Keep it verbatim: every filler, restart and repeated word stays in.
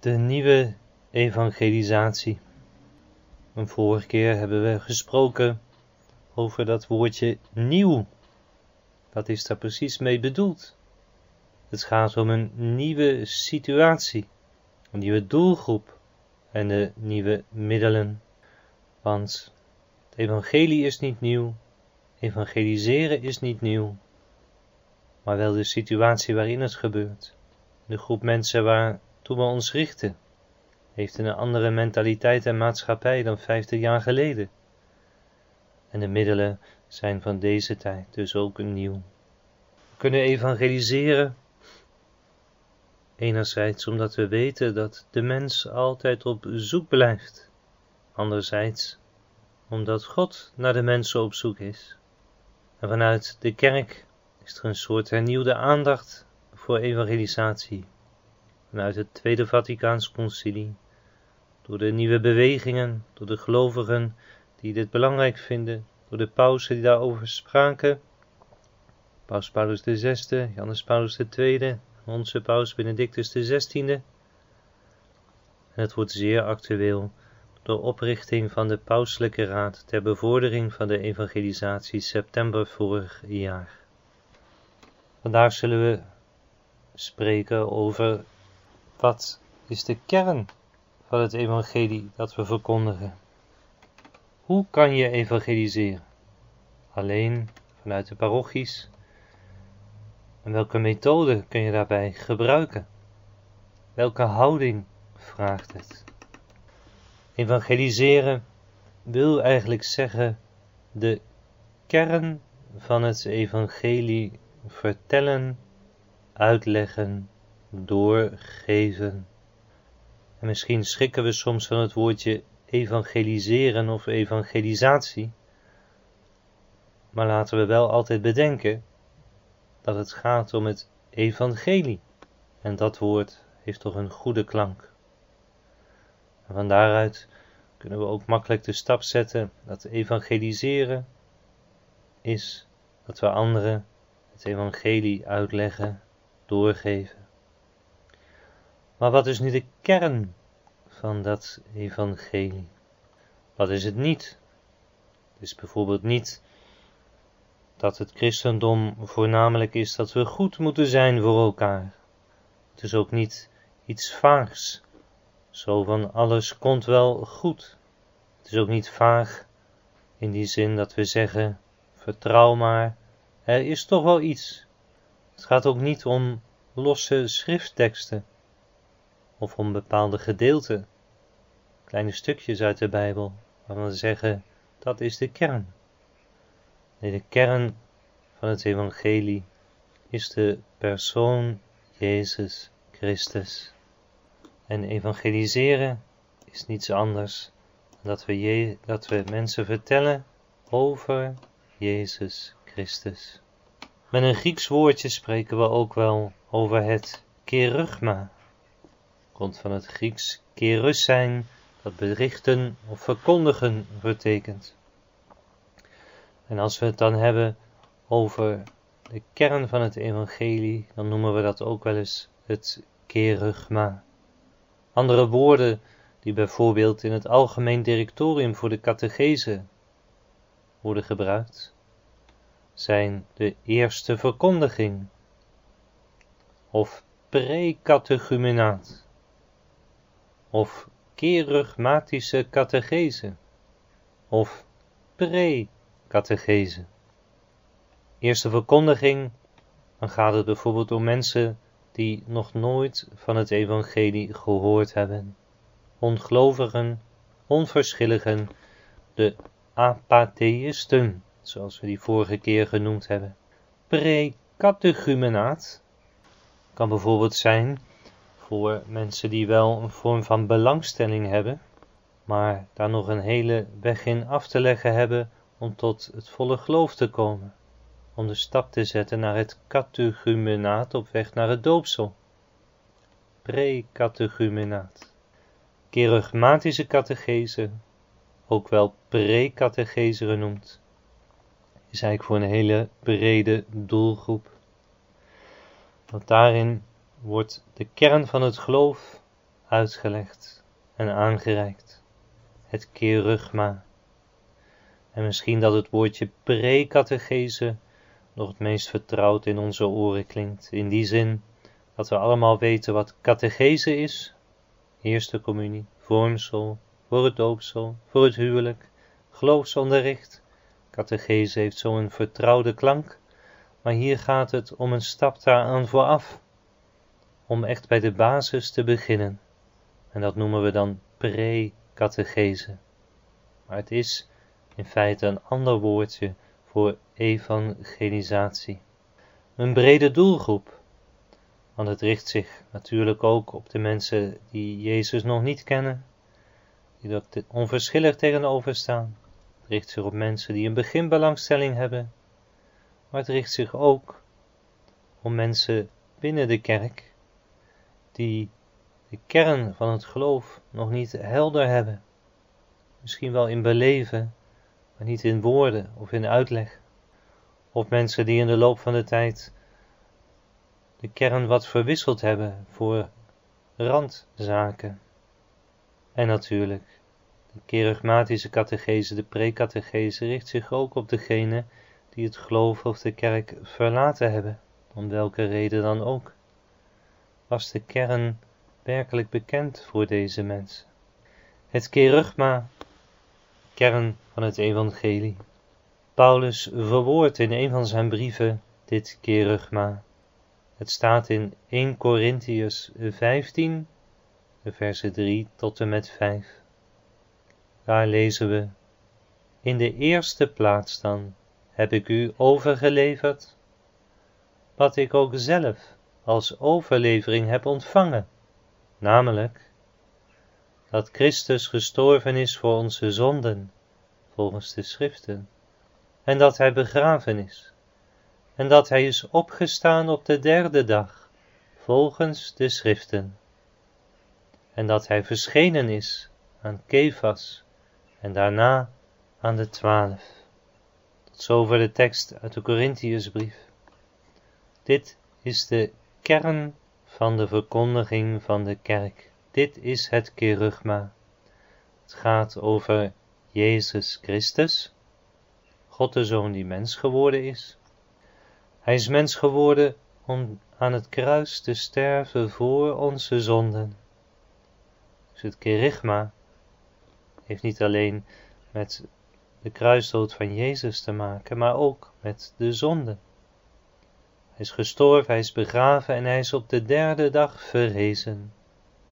de nieuwe evangelisatie. Een vorige keer hebben we gesproken over dat woordje nieuw. Wat is daar precies mee bedoeld? Het gaat om een nieuwe situatie, een nieuwe doelgroep en de nieuwe middelen. Want het evangelie is niet nieuw, evangeliseren is niet nieuw, maar wel de situatie waarin het gebeurt. De groep mensen waartoe we ons richten, heeft een andere mentaliteit en maatschappij dan vijftig jaar geleden. En de middelen zijn van deze tijd dus ook nieuw. We kunnen evangeliseren, enerzijds omdat we weten dat de mens altijd op zoek blijft. Anderzijds omdat God naar de mensen op zoek is. En vanuit de kerk is er een soort hernieuwde aandacht voor evangelisatie. Vanuit het Tweede Vaticaans Concilie, door de nieuwe bewegingen, door de gelovigen die dit belangrijk vinden, door de pausen die daarover spraken, Paus Paulus de zesde, Johannes Paulus de tweede, onze paus Benedictus de zestiende. En het wordt zeer actueel door oprichting van de Pauselijke Raad ter bevordering van de evangelisatie september vorig jaar. Vandaag zullen we spreken over wat is de kern van het evangelie dat we verkondigen. Hoe kan je evangeliseren? Alleen vanuit de parochies? En welke methode kun je daarbij gebruiken? Welke houding vraagt het? Evangeliseren wil eigenlijk zeggen de kern van het evangelie vertellen, uitleggen, doorgeven. En misschien schrikken we soms van het woordje evangeliseren of evangelisatie. Maar laten we wel altijd bedenken dat het gaat om het evangelie. En dat woord heeft toch een goede klank. En van daaruit kunnen we ook makkelijk de stap zetten dat evangeliseren is dat we anderen het evangelie uitleggen, doorgeven. Maar wat is nu de kern van dat evangelie? Wat is het niet? Het is bijvoorbeeld niet dat het christendom voornamelijk is dat we goed moeten zijn voor elkaar. Het is ook niet iets vaags, zo van alles komt wel goed. Het is ook niet vaag in die zin dat we zeggen, vertrouw maar, er is toch wel iets. Het gaat ook niet om losse schriftteksten of om bepaalde gedeelten, kleine stukjes uit de Bijbel, waarvan we zeggen, dat is de kern. Nee, de kern van het evangelie is de persoon Jezus Christus. En evangeliseren is niets anders dan dat we, je, dat we mensen vertellen over Jezus Christus. Met een Grieks woordje spreken we ook wel over het kerugma. Komt van het Grieks kerus zijn, dat berichten of verkondigen betekent. En als we het dan hebben over de kern van het evangelie, dan noemen we dat ook wel eens het kerugma. Andere woorden die bijvoorbeeld in het Algemeen Directorium voor de Catechese worden gebruikt, zijn de eerste verkondiging of pre-catechumenaat of kerugmatische catechese of pre-catechese. Eerste verkondiging, dan gaat het bijvoorbeeld om mensen die nog nooit van het evangelie gehoord hebben. Ongelovigen, onverschilligen, de apatheïsten, zoals we die vorige keer genoemd hebben. Pre-catechumenaat kan bijvoorbeeld zijn voor mensen die wel een vorm van belangstelling hebben, maar daar nog een hele weg in af te leggen hebben om tot het volle geloof te komen. Om de stap te zetten naar het catechumenaat op weg naar het doopsel. Pre-catechumenaat. Kerugmatische catechese, ook wel pre-catechese genoemd, is eigenlijk voor een hele brede doelgroep. Want daarin wordt de kern van het geloof uitgelegd en aangereikt. Het kerugma. En misschien dat het woordje pre-catechese nog het meest vertrouwd in onze oren klinkt. In die zin dat we allemaal weten wat catechese is. Eerste communie, vormsel, voor het doopsel, voor het huwelijk, geloofsonderricht. Catechese heeft zo'n vertrouwde klank, maar hier gaat het om een stap daaraan vooraf. Om echt bij de basis te beginnen. En dat noemen we dan pre-catechese. Maar het is in feite een ander woordje voor evangelisatie. Een brede doelgroep, want het richt zich natuurlijk ook op de mensen die Jezus nog niet kennen, die er onverschillig tegenover staan. Het richt zich op mensen die een beginbelangstelling hebben, maar het richt zich ook om mensen binnen de kerk, die de kern van het geloof nog niet helder hebben. Misschien wel in beleven, maar niet in woorden of in uitleg. Of mensen die in de loop van de tijd de kern wat verwisseld hebben voor randzaken. En natuurlijk, de kerygmatische catechese, de pre-catechese, richt zich ook op degene die het geloof of de kerk verlaten hebben, om welke reden dan ook. Was de kern werkelijk bekend voor deze mensen? Het kerygma, kern van het evangelie. Paulus verwoordt in een van zijn brieven dit kerygma. Het staat in eerste Korintiërs vijftien, versen drie tot en met vijf. Daar lezen we: In de eerste plaats dan heb ik u overgeleverd, wat ik ook zelf als overlevering heb ontvangen, namelijk dat Christus gestorven is voor onze zonden, volgens de schriften, en dat hij begraven is, en dat hij is opgestaan op de derde dag, volgens de schriften, en dat hij verschenen is aan Kefas, en daarna aan de twaalf. Tot zover de tekst uit de Korintiërsbrief. Dit is de kern van de verkondiging van de kerk. Dit is het kerygma. Het gaat over Jezus Christus, God de Zoon die mens geworden is. Hij is mens geworden om aan het kruis te sterven voor onze zonden. Dus het kerygma heeft niet alleen met de kruisdood van Jezus te maken, maar ook met de zonde. Hij is gestorven, hij is begraven en hij is op de derde dag verrezen.